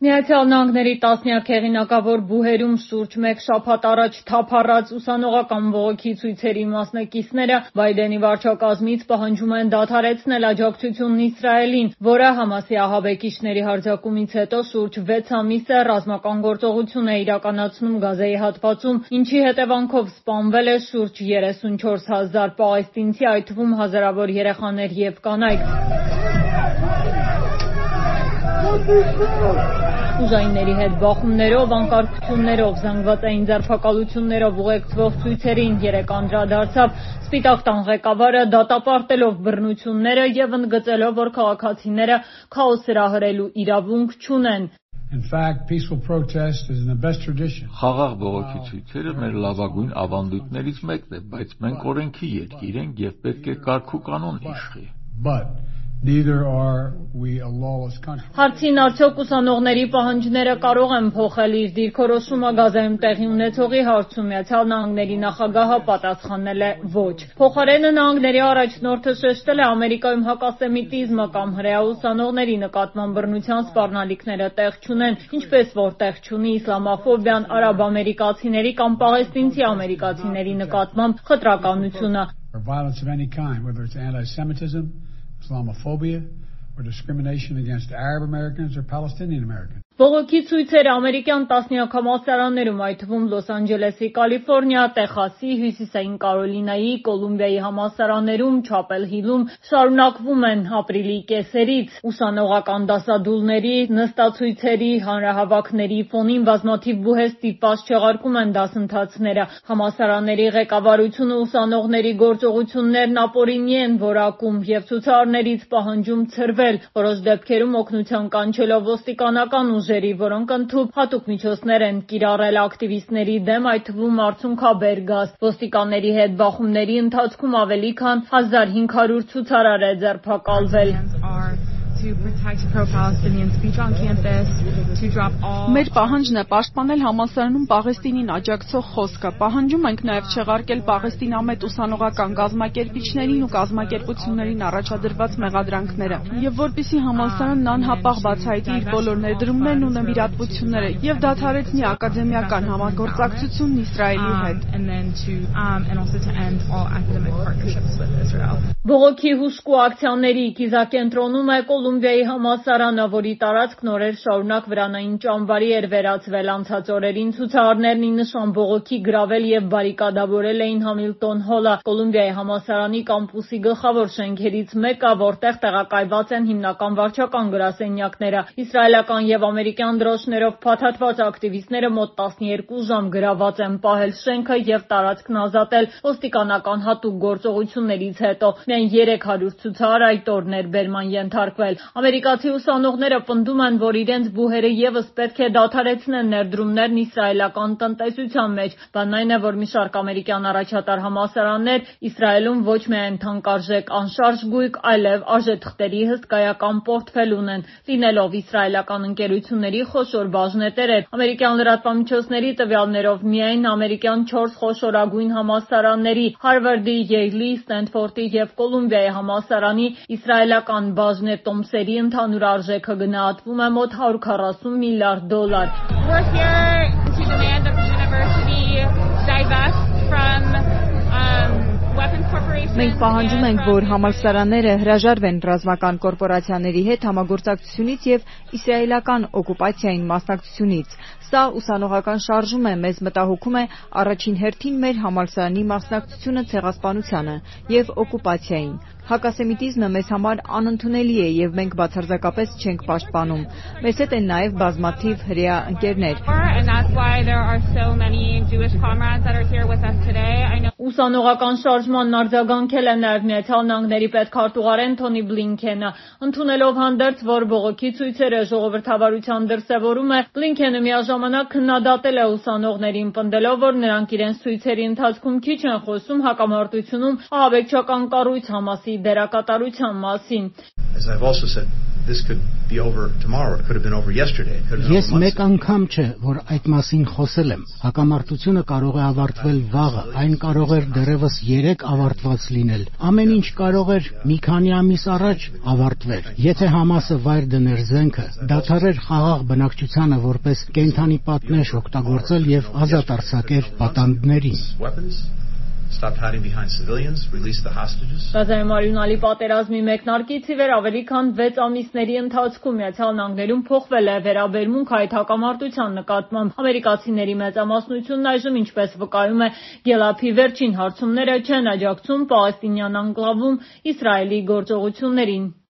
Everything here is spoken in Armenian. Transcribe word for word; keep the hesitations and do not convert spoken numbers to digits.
Միացյալ Նահանգների տասնյակ հեղինակավոր բուհերում շուրջ մեկ շաբաթ առաջ թափառած ուսանողական բողոքի ցույցերի մասնակիցները Բայդենի վարչակազմից պահանջում են դադարեցնել աջակցությունն Իսրայելին, որը Համասի ահաբեկիչների հարձակումից հետո շուրջ վեց ամիս է ռազմական գործողություն է իրականացնում Գազայի հատվածում, ինչի հետևանքով սպանվել է շուրջ երեսունչորս հազար պաղեստինցի, այդ թվում հազարավոր երեխաներ և կանայք։ Ուժայինների հետ բախումներով, անկարգություններով, զանգվածային ձերբակալություններով ուղեկցվող ցույցերին երեկ անդրադարձավ Սպիտակ տան ղեկավարը, դատապարտելով բռնությունները և ընդգծելով, որ քաղաքացիները քաոս հրահրելու իրավունք չունեն։ Խաղաղ բողոքի ցույցերը մեր լավագույն ավանդույթներից մեկն է, բայց մենք օրենքի երկիր ենք և պետք է կարգ ու կանոն իշխի։ Հարցին արդյոք ուսանողների պահանջները կարող են փոխել իր դիրքորոշումը Գազայում տեղի ունեցողի հարցում Միացյալ Նահանգների նախագահը պատասխանել է ոչ։ Փոխարենը նահանգների առաջնորդը շեշտել է Ամերիկայում հակասեմիտիզմը կամ հրեա ուսանողների նկատմամբ բռնության սպառնալիքները տեղ չունեն, ինչպես որ տեղ չունի իսլամաֆոբիան, արաբ ամերիկացիների կամ պաղեստինցի ամերիկացիների նկատմամբ խտրականությունը։ Islamophobia or discrimination against Arab Americans or Palestinian Americans. Բողոքի ցույցերը ամերիկյան տասնյակ համալսարաններում, այդ թվում Լոս Անջելեսի, Կալիֆոռնիա, Տեխասի, Հյուսիսային Կարոլինայի, Կոլումբիայի համալսարաններում, Չապել Հիլում շարունակվում են ապրիլի կեսերից։ Ուսանողական դասադուլների, նստացույցերի, հանրահավաքների ֆոնին բազմաթիվ բուհեր ստիպված չեղարկում են դասընթացները։ Համալսարանների ղեկավարությունը ուսանողների գործողություններն ապօրինի են որակում և ցուցարարներից պահանջում ցրվել, որոշ դեպքերում օգնության կանչելով ոստիկանական ուժերի, որոնք ընդհուպ հատուկ միջոցներ են կիրառել ակտիվիստների դեմ, այդ թվում արդյունքաբեր գազ։ Ոստիկանների հետ բախումների ընթացքում ավելի քան հազար հինգ հարյուր ցուցարար է ձերբակալվել։ Մեր պահանջն է պաշտպանել համալսարանում Պաղեստինին աջակցող խոսքը։ Պահանջում ենք նաև չեղարկել պաղեստինամետ ուսանողական կազմակերպիչներին ու կազմակերպություններին առաջադրված մեղադրանքները, եւ որպեսզի համալսարանն անհապաղ բացահայտի իր բոլոր ներդրումներն ու նվիրատվությունները եւ դադարեցնի ակադեմիական համագործակցությունն Իսրայելի հետ։ Բողոքի հուժկու ակցիաների կիզակենտրոնում է Կոլումբիայի համալսարանը, որի տարածքն օրեր շարունակ վրանային ճամբարի էր վերածվել։ Անցած օրերին ցուցարարներն ի նշան բողոքի գրավել և բարիկադավորել էին Համիլտոն հոլը, Կոլումբիայի համալսարանի կամպուսի գլխավոր շենքերից մեկը, որտեղ տեղակայված են հիմնական վարչական գրասենյակները։ Իսրայելական և ամերիկյան դրոշներով փաթաթված ակտիվիստները մոտ տասներկու ժամ գրաված են պահել շենքը և տարածքն ազատել ոստիկանական հատուկ գործողություններից հետո։ Միայն երեք հարյուր ցուցարար այդ օր ներբերման ենթարկվել։ Ամերիկացի ուսանողները պնդում են, որ իրենց բուհերը ևս պետք է դադարեցնեն ներդրումներն իսրայելական տնտեսության մեջ։ Բանն այն է, որ մի շարք ամերիկյան առաջատար համալսարաններ Իսրայելում ոչ միայն թանկարժեք անշարժ գույք, այլև արժեթղթերի հսկայական պորտֆել ունեն, լինելով իսրայելական ընկերությունների խոշոր բաժնետերեր։ Ամերիկյան լրատվամիջոցների տվյալներով միայն ամերիկյան չորս խոշորագույն համալսարանների՝ Հարվարդի, Յեյլի, Ստենֆորդի և Կոլումբիայի համալսարանի իսրայելական բաժնետոմսերի ընդհանուր արժեքը գնահատվում է մոտ հարյուր քառասուն միլիարդ դոլար։ Մենք պահանջում ենք, որ համալսարանները հրաժարվեն ռազմական կորպորացիաների հետ համագործակցությունից և իսրայելական օկուպացիային մասնակցությունից։ Սա ուսանողական շարժում է, մեզ մտահոգում է առաջին հերթին մեր համալսարանի մասնակցությունը ցեղասպանությանը և օկուպացիային։ Հակասեմիտիզմը մեզ համար անընդունելի է և մենք բացարձակապես չենք պաշտպանում։ Մեզ հետ են նաև բազմաթիվ հրեա ընկերներ։ Ուսանողական շարժմանն արձագանքել է նաև Միացյալ Նահանգների պետքարտուղարեն Թոնի Բլինքենը։ Ընդունելով հանդերձ, որ բողոքի ցույցերը ժողովրդավարության դրսևորում է, Բլինքենը միաժամանակ քննադատել է ուսանողներին, պնդելով, որ նրանք իրենց ցույցերի ընթացքում քիչ են խոսում հակամարտությունում ահաբեկչական կառույց Համասի դերակատարության մասին։ this could be over tomorrow. It could have been over yesterday. It could have been Ես մեկ անգամ չէ, որ այդ մասին խոսել եմ։ Հակամարտությունը կարող է ավարտվել վաղը, այն կարող էր դեռևս երեկ ավարտված լինել։ Ամեն ինչ կարող էր մի քանի ամիս առաջ ավարտվել։ Եթե Համասը վայր դներ զենքը, դադարեր խաղաղ բնակչությանը որպես կենդանի պատնեշ օգտագործել եւ ազատ արձակեր պատանդներին։ Stop hiding behind civilians, release the hostages. Գազայի մարյունալի պատերազմի մեկնարկից ի վեր ավելի քան վեց ամիսների ընթացքում Միացյալ Նահանգներում փոխվել է վերաբերմունք այդ հակամարտության նկատմամբ։ Ամերիկացիների մեծամասնությունն այժմ, ինչպես վկայում է Գելափի վերջին հարցումները, չեն աջակցում պաղեստինյան անկլավում Իսրայելի գործողություններին։